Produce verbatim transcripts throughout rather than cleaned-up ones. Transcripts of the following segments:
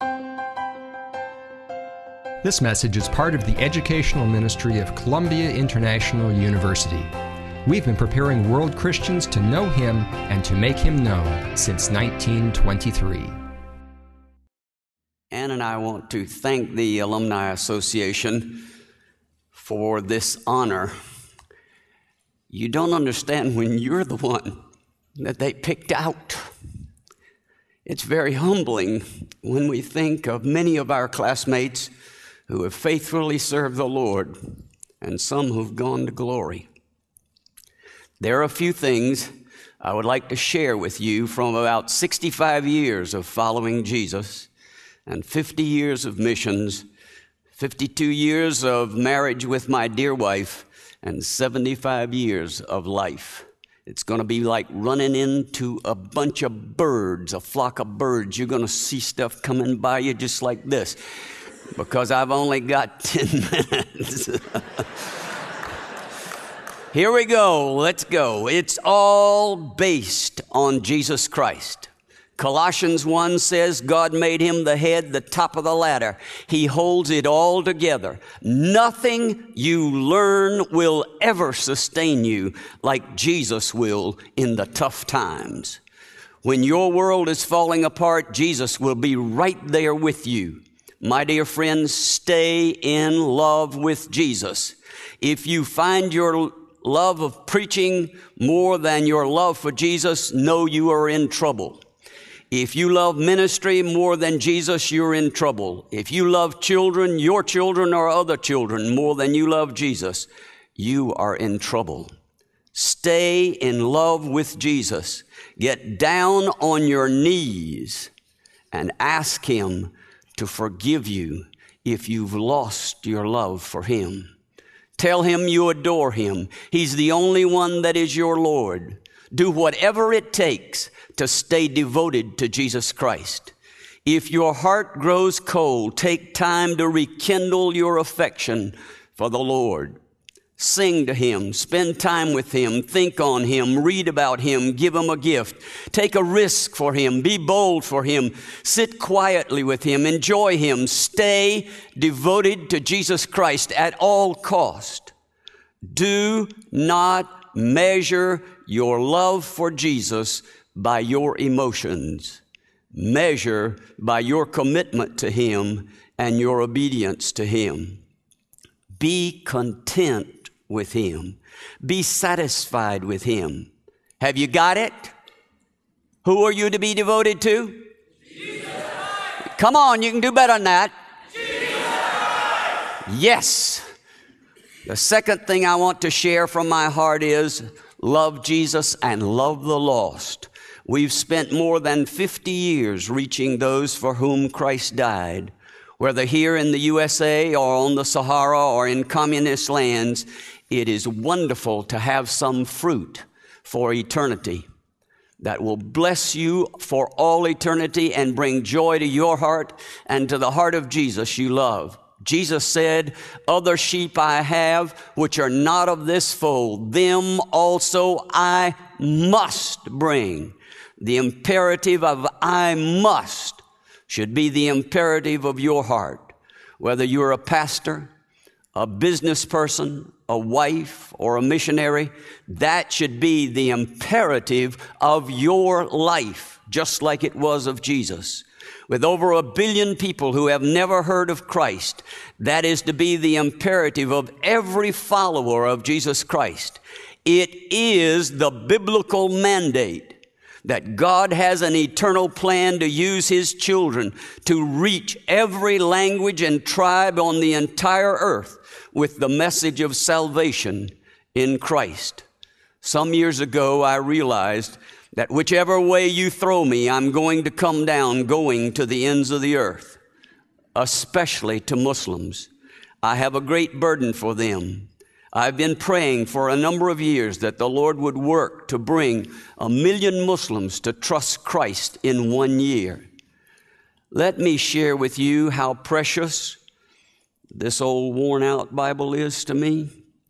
This message is part of the educational ministry of Columbia International University. We've been preparing world Christians to know Him and to make Him known since nineteen twenty-three. Ann and I want to thank the Alumni Association for this honor. You don't understand when you're the one that they picked out. It's very humbling when we think of many of our classmates who have faithfully served the Lord and some who've gone to glory. There are a few things I would like to share with you from about sixty-five years of following Jesus and fifty years of missions, fifty-two years of marriage with my dear wife, and seventy-five years of life. It's going to be like running into a bunch of birds, a flock of birds. You're going to see stuff coming by you just like this, because I've only got ten minutes. Here we go. Let's go. It's all based on Jesus Christ. Colossians one says God made Him the head, the top of the ladder. He holds it all together. Nothing you learn will ever sustain you like Jesus will in the tough times. When your world is falling apart, Jesus will be right there with you. My dear friends, stay in love with Jesus. If you find your love of preaching more than your love for Jesus, know you are in trouble. If you love ministry more than Jesus, you're in trouble. If you love children, your children or other children, more than you love Jesus, you are in trouble. Stay in love with Jesus. Get down on your knees and ask Him to forgive you if you've lost your love for Him. Tell Him you adore Him. He's the only one that is your Lord. Do whatever it takes to stay devoted to Jesus Christ. If your heart grows cold, take time to rekindle your affection for the Lord. Sing to Him, spend time with Him, think on Him, read about Him, give Him a gift. Take a risk for Him, be bold for Him, sit quietly with Him, enjoy Him. Stay devoted to Jesus Christ at all cost. Do not measure your love for Jesus by your emotions. Measure by your commitment to Him and your obedience to Him. Be content with Him. Be satisfied with Him. Have you got it? Who are you to be devoted to? Jesus. Come on, you can do better than that. Jesus. Yes. The second thing I want to share from my heart is love Jesus and love the lost. We've spent more than fifty years reaching those for whom Christ died. Whether here in the U S A or on the Sahara or in communist lands, it is wonderful to have some fruit for eternity that will bless you for all eternity and bring joy to your heart and to the heart of Jesus you love. Jesus said, "Other sheep I have, which are not of this fold, them also I must bring." The imperative of "I must" should be the imperative of your heart. Whether you're a pastor, a business person, a wife, or a missionary, that should be the imperative of your life, just like it was of Jesus. With over a billion people who have never heard of Christ, that is to be the imperative of every follower of Jesus Christ. It is the biblical mandate that God has an eternal plan to use His children to reach every language and tribe on the entire earth with the message of salvation in Christ. Some years ago, I realized that whichever way you throw me, I'm going to come down going to the ends of the earth, especially to Muslims. I have a great burden for them. I've been praying for a number of years that the Lord would work to bring a million Muslims to trust Christ in one year. Let me share with you how precious this old worn-out Bible is to me.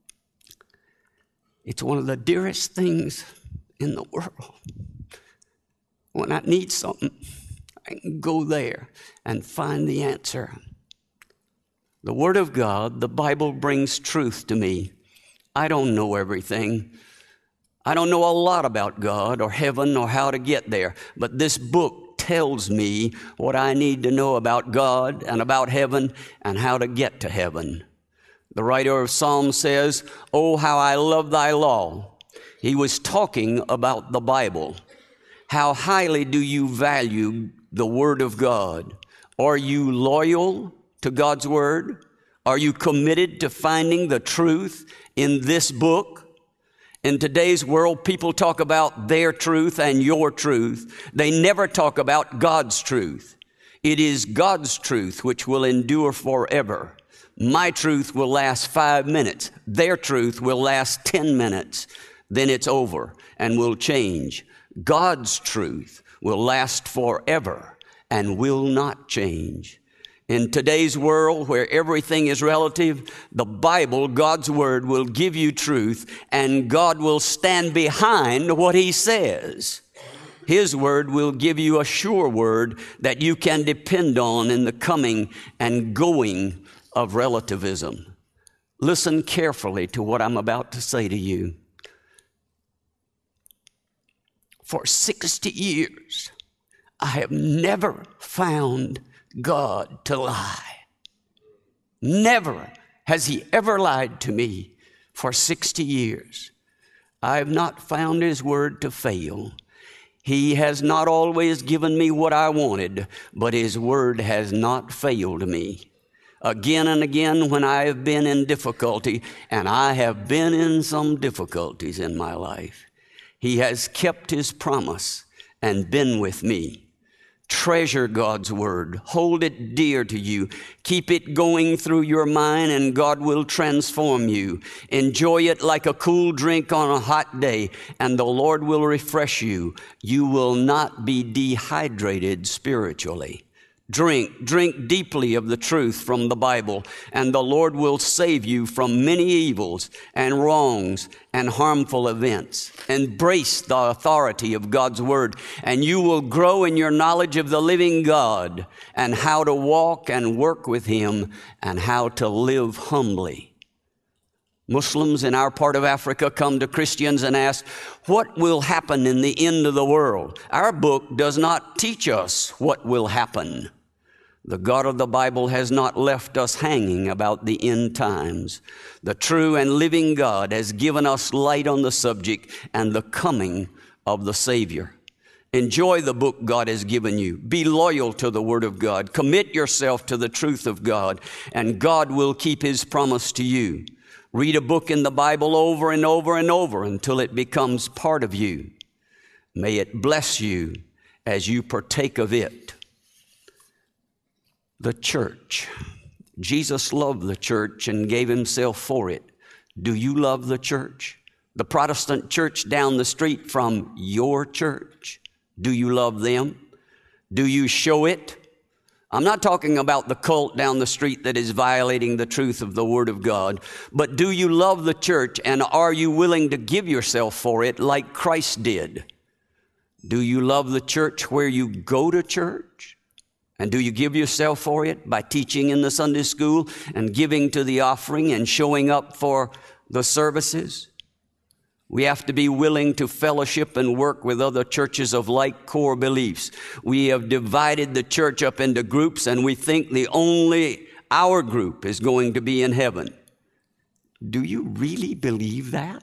It's one of the dearest things in the world. When I need something, I can go there and find the answer. The Word of God, the Bible, brings truth to me. I don't know everything. I don't know a lot about God or heaven or how to get there, but this book tells me what I need to know about God and about heaven and how to get to heaven. The writer of Psalms says, "Oh, how I love thy law." He was talking about the Bible. How highly do you value the Word of God? Are you loyal to God's Word? Are you committed to finding the truth in this book? In today's world, people talk about their truth and your truth. They never talk about God's truth. It is God's truth which will endure forever. My truth will last five minutes. Their truth will last ten minutes. Then it's over and will change. God's truth will last forever and will not change. In today's world where everything is relative, the Bible, God's Word, will give you truth, and God will stand behind what He says. His Word will give you a sure word that you can depend on in the coming and going of relativism. Listen carefully to what I'm about to say to you. For sixty years, I have never found God to lie. Never has He ever lied to me for sixty years. I have not found His Word to fail. He has not always given me what I wanted, but His Word has not failed me. Again and again when I have been in difficulty, and I have been in some difficulties in my life, He has kept His promise and been with me. Treasure God's Word. Hold it dear to you. Keep it going through your mind and God will transform you. Enjoy it like a cool drink on a hot day and the Lord will refresh you. You will not be dehydrated spiritually. Drink, drink deeply of the truth from the Bible, and the Lord will save you from many evils and wrongs and harmful events. Embrace the authority of God's Word, and you will grow in your knowledge of the living God and how to walk and work with Him and how to live humbly. Muslims in our part of Africa come to Christians and ask, what will happen in the end of the world? Our book does not teach us what will happen. The God of the Bible has not left us hanging about the end times. The true and living God has given us light on the subject and the coming of the Savior. Enjoy the book God has given you. Be loyal to the Word of God. Commit yourself to the truth of God, and God will keep His promise to you. Read a book in the Bible over and over and over until it becomes part of you. May it bless you as you partake of it. The church. Jesus loved the church and gave Himself for it. Do you love the church? The Protestant church down the street from your church. Do you love them? Do you show it? I'm not talking about the cult down the street that is violating the truth of the Word of God, but do you love the church and are you willing to give yourself for it like Christ did? Do you love the church where you go to church? And do you give yourself for it by teaching in the Sunday school and giving to the offering and showing up for the services? We have to be willing to fellowship and work with other churches of like core beliefs. We have divided the church up into groups and we think the only our group is going to be in heaven. Do you really believe that?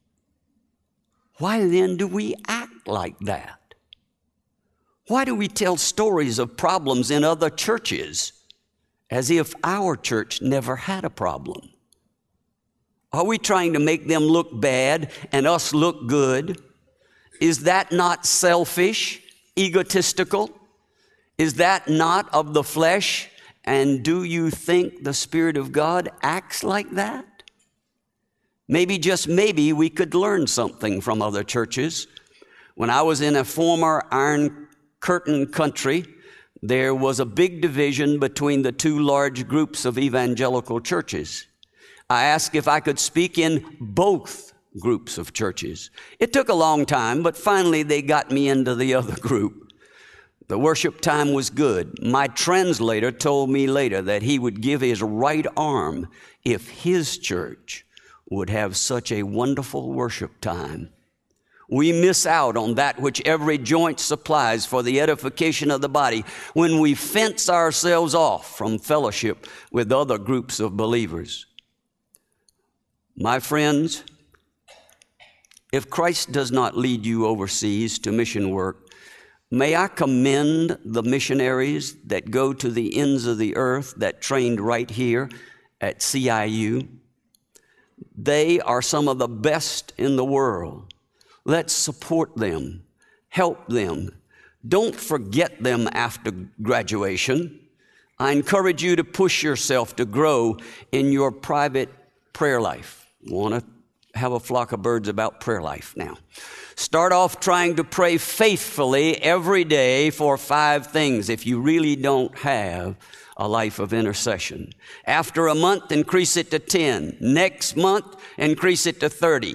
Why then do we act like that? Why do we tell stories of problems in other churches as if our church never had a problem? Are we trying to make them look bad and us look good? Is that not selfish, egotistical? Is that not of the flesh? And do you think the Spirit of God acts like that? Maybe, just maybe, we could learn something from other churches. When I was in a former Iron Curtain country, there was a big division between the two large groups of evangelical churches. I asked if I could speak in both groups of churches. It took a long time, but finally they got me into the other group. The worship time was good. My translator told me later that he would give his right arm if his church would have such a wonderful worship time. We miss out on that which every joint supplies for the edification of the body when we fence ourselves off from fellowship with other groups of believers. My friends, if Christ does not lead you overseas to mission work, may I commend the missionaries that go to the ends of the earth that trained right here at C I U. They are some of the best in the world. Let's support them, help them. Don't forget them after graduation. I encourage you to push yourself to grow in your private prayer life. Want to have a flock of birds about prayer life now. Start off trying to pray faithfully every day for five things if you really don't have a life of intercession. After a month, increase it to ten. Next month, increase it to thirty.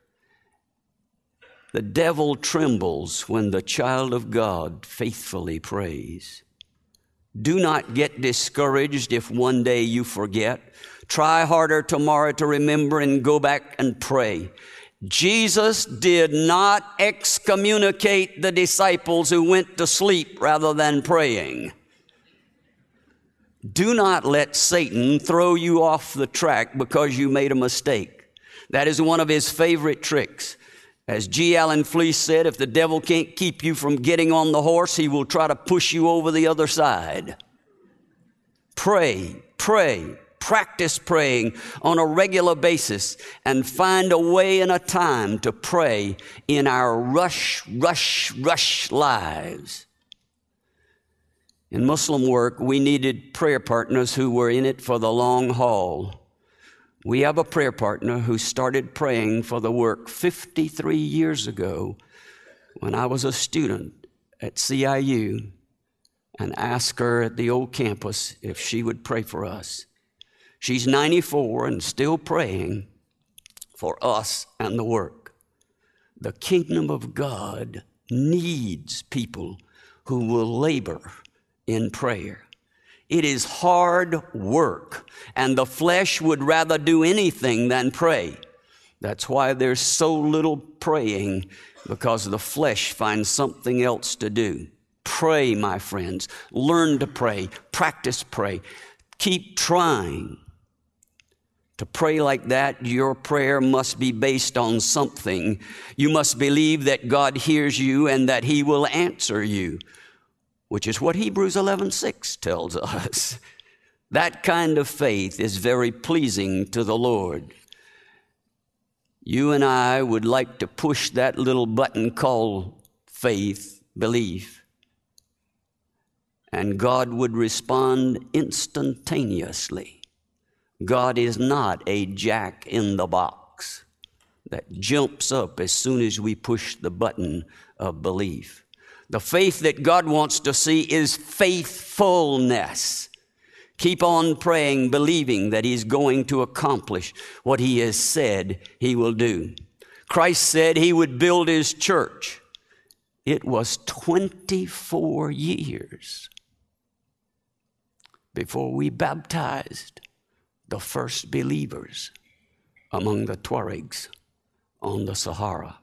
The devil trembles when the child of God faithfully prays. Do not get discouraged if one day you forget. Try harder tomorrow to remember and go back and pray. Jesus did not excommunicate the disciples who went to sleep rather than praying. Do not let Satan throw you off the track because you made a mistake. That is one of his favorite tricks. As G. Allen Fleece said, if the devil can't keep you from getting on the horse, he will try to push you over the other side. Pray, pray, practice praying on a regular basis and find a way and a time to pray in our rush, rush, rush lives. In Muslim work, we needed prayer partners who were in it for the long haul. We have a prayer partner who started praying for the work fifty-three years ago when I was a student at C I U and asked her at the old campus if she would pray for us. She's ninety-four and still praying for us and the work. The kingdom of God needs people who will labor in prayer. It is hard work, and the flesh would rather do anything than pray. That's why there's so little praying, because the flesh finds something else to do. Pray, my friends. Learn to pray. Practice pray. Keep trying. To pray like that, your prayer must be based on something. You must believe that God hears you and that He will answer you, which is what Hebrews eleven six tells us. That kind of faith is very pleasing to the Lord. You and I would like to push that little button called faith, belief, and God would respond instantaneously. God is not a jack in the box that jumps up as soon as we push the button of belief. The faith that God wants to see is faithfulness. Keep on praying, believing that He's going to accomplish what He has said He will do. Christ said He would build His church. It was twenty-four years before we baptized the first believers among the Tuaregs on the Sahara.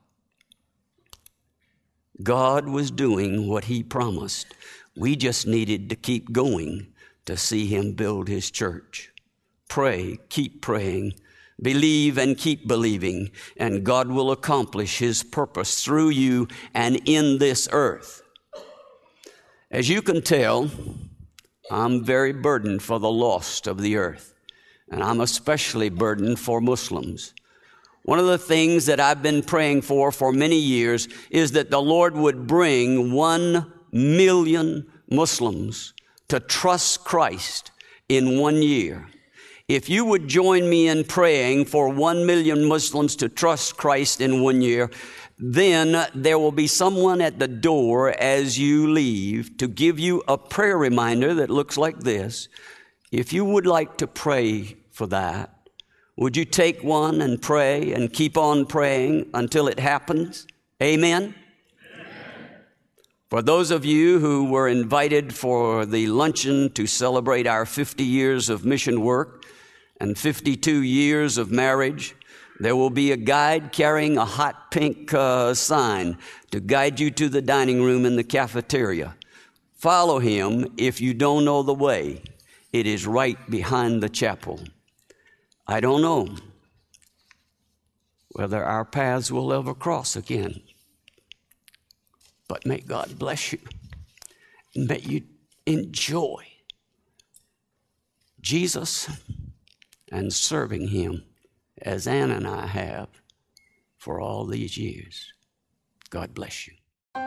God was doing what He promised. We just needed to keep going to see Him build His church. Pray, keep praying, believe and keep believing, and God will accomplish His purpose through you and in this earth. As you can tell, I'm very burdened for the lost of the earth, and I'm especially burdened for Muslims. One of the things that I've been praying for for many years is that the Lord would bring one million Muslims to trust Christ in one year. If you would join me in praying for one million Muslims to trust Christ in one year, then there will be someone at the door as you leave to give you a prayer reminder that looks like this. If you would like to pray for that, would you take one and pray and keep on praying until it happens? Amen? Amen. For those of you who were invited for the luncheon to celebrate our fifty years of mission work and fifty-two years of marriage, there will be a guide carrying a hot pink uh, sign to guide you to the dining room in the cafeteria. Follow him if you don't know the way. It is right behind the chapel. I don't know whether our paths will ever cross again, but may God bless you, and may you enjoy Jesus and serving him as Ann and I have for all these years. God bless you.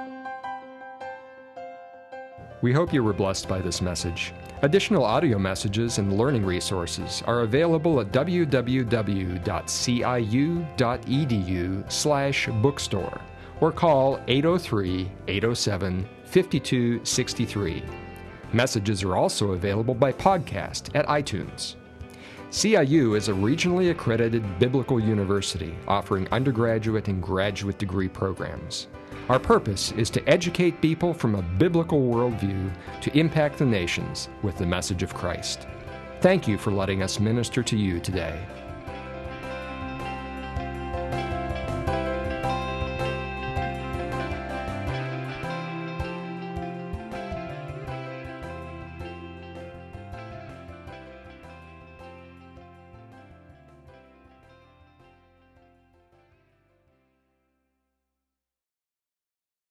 We hope you were blessed by this message. Additional audio messages and learning resources are available at w w w dot c i u dot e d u slash bookstore or call eight oh three, eight oh seven, five two six three. Messages are also available by podcast at iTunes. C I U is a regionally accredited biblical university offering undergraduate and graduate degree programs. Our purpose is to educate people from a biblical worldview to impact the nations with the message of Christ. Thank you for letting us minister to you today.